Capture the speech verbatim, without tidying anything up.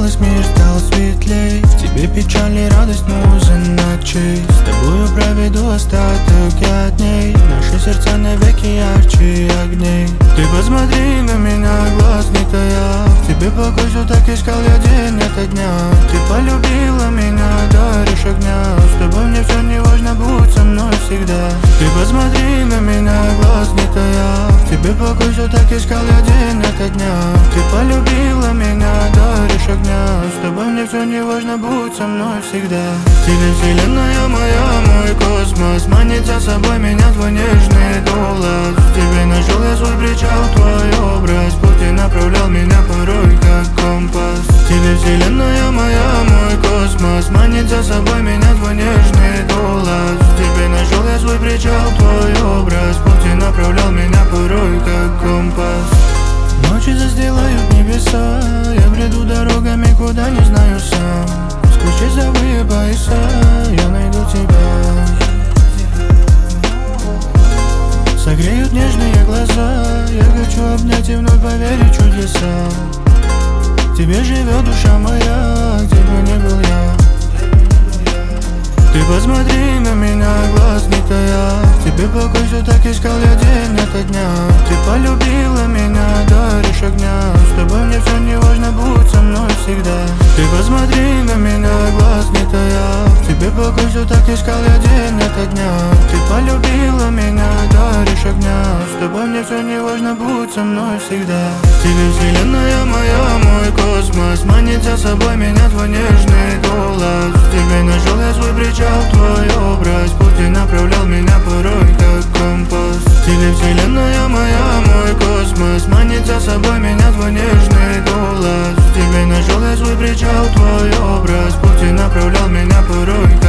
изменилась, мир стал светлей. В тебе печаль и радость, муза ночей. С тобою проведу остаток я дней. Наши сердца навеки ярче огней. Ты посмотри на меня, глаз не тая. В тебе покой, все так искал я день ото дня. Ты полюбила меня, даришь огня. С тобой мне все не важно, будь со мной всегда. Ты посмотри на меня, глаз не тая. В тебе покой, все так искал я день ото дня. Ты полюбила меня, даришь огня. С тобой мне все не важно, будь со мной всегда. Тебе вселенная моя, мой космос. Манит за собой меня твой нежный голос. В тебе нашел я свой причал, твой образ. Путь ты направлял меня порой как компас. Тебе вселенная моя, мой космос. Манит за собой меня твой нежный голос. В тебе нашел я свой причал, твой образ. Путь ты направлял меня порой как компас. Ночи застилают небеса. Я бреду дорогами, куда не знаю сам. Сквозь часовые пояса я найду тебя. Согреют нежные глаза. Я хочу обнять и вновь поверить в чудеса. В тебе живет душа моя, где бы ни был я. Ты посмотри на меня, глаз не тая. В тебе покой, все так искал я день ото дня. Ты полюбила меня, даришь огня. С тобой мне все не важно, будь со мной всегда. Ты посмотри на меня, глаз не тая. В тебе покой, все так искал я день ото дня. Ты полюбила меня, даришь огня. С тобой мне все не важно, будь со мной всегда. Тебе вселенная моя, мой космос. Манит за собой меня твой нежный голос. В тебе нашел я свой причал, твой образ. Путь ты направлял меня порой как компас. Тебе вселенная моя, мой космос. Манит за собой меня твой нежный голос. В тебе нашел я свой причал, твой образ. Путь ты направлял меня порой как